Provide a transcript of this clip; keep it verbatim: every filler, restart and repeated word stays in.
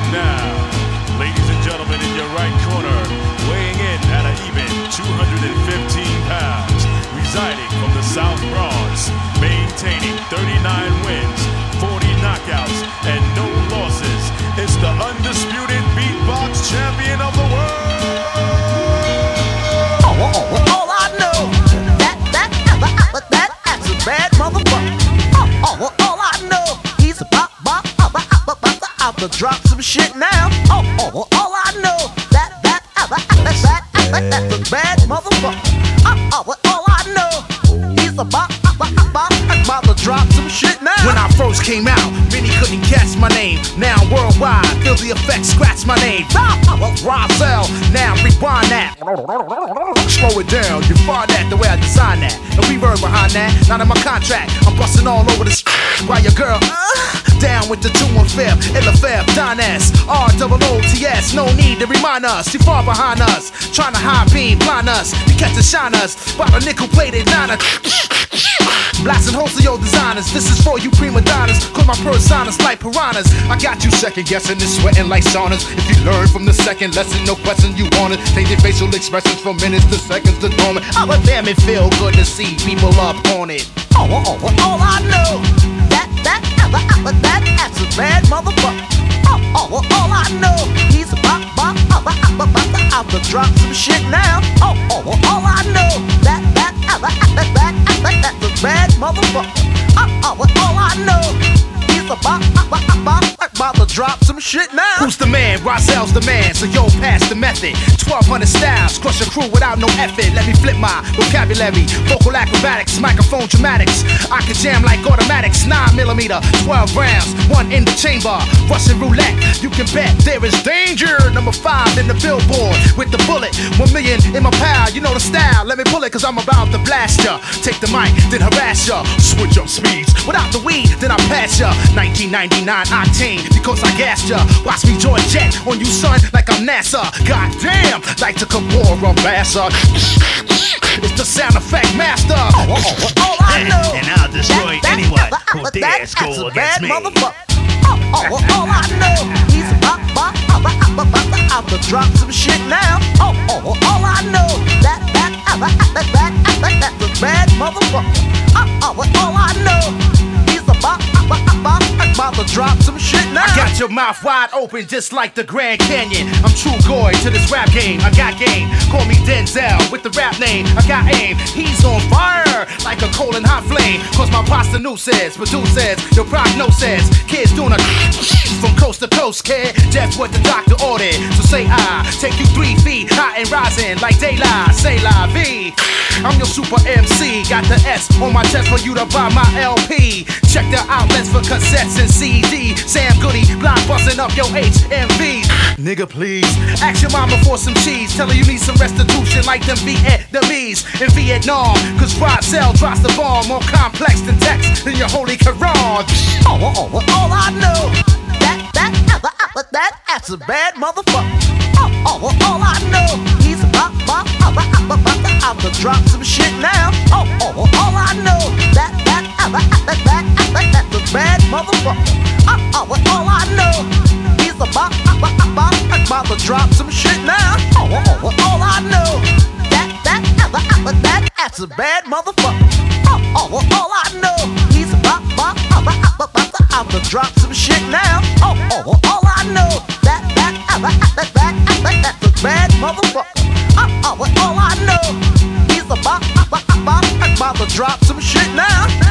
now, ladies and gentlemen, in your right corner, weighing in at an even two hundred fifteen pounds, residing from the South Bronx, maintaining thirty-nine wins, forty knockouts, and no losses, it's the undisputed beatbox champion of the world. Oh, oh, oh, all I know, that, that, that, that, that's a bad motherfucker. Oh, oh, all I know, he's about, about, about, about, about, about to drop some shit now. Oh, oh, all I know, that, that, that, that, that, that's a bad motherfucker. Oh, oh, all I know, he's about, about, about, about to drop some shit now. When I first came out, many couldn't catch my name. Now worldwide, feel the effect, scratch my name. Rozell, now rewind that. Slow it down, you find that the way I design that. No reverb behind that, not in my contract. I'm busting all over the while your girl uh, down with the two one fifth, Illa Feb, Don S, R O O T S. No need to remind us, too far behind us. Trying to high beam, blind us, you catch and shine us. By the nickel plated niner. Blasting holes of your designers. This is for you prima donnas, cause my personas like piranhas. I got you second guessing and sweating like saunas. If you learn from the second lesson, no question you want it. Take your facial expressions from minutes to seconds to dormant. Oh, but damn, it feel good to see people up on it. Oh, oh, oh, all I know, that, that, that, that, that's a bad motherfucker. Oh, oh, all I know, he's about, about, about, about, about, about to drop some shit now. Oh, oh, all I know, that, that, that, that, that, that, that's a bad motherfucker. Oh, oh, all I know, he's about, about, about, about to drop some shit now. Who's the man? Rozell's the man, so yo, pass the method. twelve hundred styles, crush a crew without no effort. Let me flip my vocabulary, vocal acrobatics, microphone dramatics. I can jam like automatics, nine millimeter, twelve rounds, one in the chamber. Russian roulette, you can bet there is danger. Number five in the billboard with the bullet, one million in my pal. You know the style, let me pull it cause I'm about to blast ya. Take the mic, then harass ya. Switch up speeds, without the weed, then I pass ya. nineteen ninety-nine octane, because I gassed ya. Watch me join jet on you son like I'm NASA. Goddamn, like to Kamora Massa. It's the sound effect master. Oh, oh, oh, all I know, and I'll destroy that, anyone that, who that, dares that's go a against bad me. motherfucker. Oh, oh, oh, all I know, he's about, about, about, about, about, about to drop some shit now. Oh, oh, oh, all I know, that, that, that, that, that, that, that's a bad motherfucker. Oh, oh, all I know, he's about, about, about, about to drop some shit now. I got your mouth wide open just like the Grand Canyon. I'm true goy to this rap game. I got game. Call me Denzel with the rap name. I got aim. He's on fire like a coal and hot flame. Cause my pasta new says, produces, your prognosis. Kids doing a from coast to coast, kid. Just what the doctor ordered. So say I take you three feet high and rising like daylight. Say la vie. I'm your super M C. Got the S on my chest for you to buy my L P. Check the outlets for cassettes and C D. Sam Goody, blind busting up your H M V. Nigga, please. Ask your mama for some cheese. Tell her you need some restitution like them Vietnamese in Vietnam. Cause Rozell drops the bomb more complex than text in your holy Quran. Oh, oh, oh, all I know, that, that, that, that, that's a bad motherfucker. Oh, oh, all I know, he's about, about, about, about, about, about to drop some shit now. Oh, oh, all I know, that, that, that, that, that, that, that's a bad motherfucker. Oh, oh, all I know, he's about, about, about, about to drop some shit now. Oh, oh, all I know, that, that, that, that, that's a bad motherfucker. Oh, oh, all I know, he's about, about, about, about, about to drop some shit now. Oh, oh, all I know, that, that, that, that, that, that, that's a bad motherfucker. Oh, oh, all I know, he's about, about, about, about to drop some shit now.